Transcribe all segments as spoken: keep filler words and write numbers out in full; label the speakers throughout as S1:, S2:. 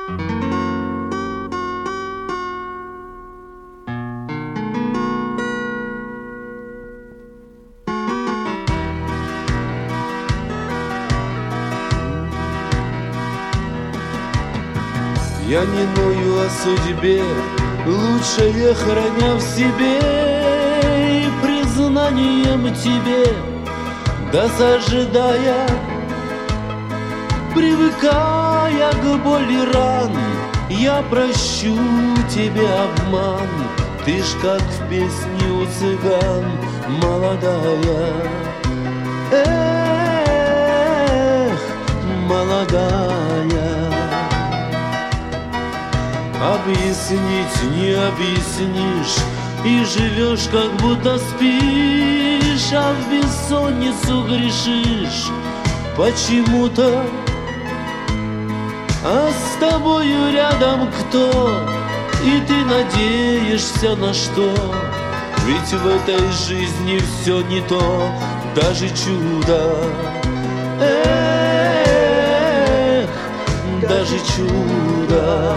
S1: Я не ною о судьбе, лучшее храня в себе, и признанием тебе досаждая, привыкая к боли ран, я прощу тебе обман. Ты ж как в песне у цыган молодая, эх, молодая. Объяснить не объяснишь, и живешь, как будто спишь, а в бессонницу грешишь почему-то. А с тобою рядом кто? И ты надеешься на что? Ведь в этой жизни все не то, даже чудо. Эх, даже чудо.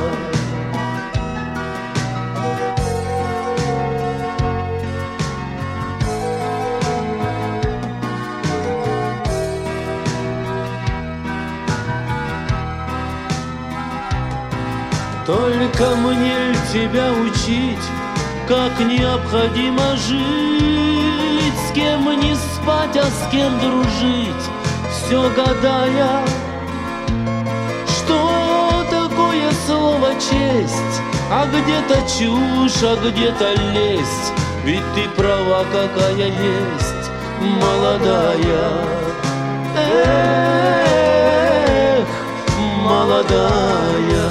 S1: Только мне тебя учить, как необходимо жить, с кем не спать, а с кем дружить, все гадая, что такое слово честь, а где-то чушь, а где-то лесть. Ведь ты права, какая есть, молодая, эх, молодая.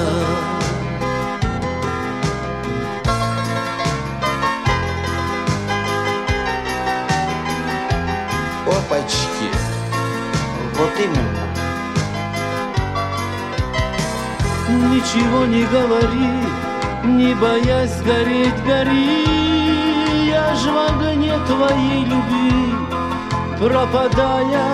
S2: Опачки, вот именно.
S1: Ничего не говори, не боясь гореть, гори. Я ж в огне твоей любви пропадая,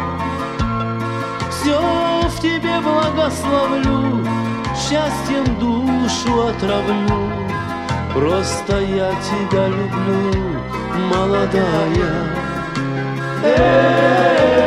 S1: все в тебе благословлю, счастьем душу отравлю. Просто я тебя люблю, молодая. Эй!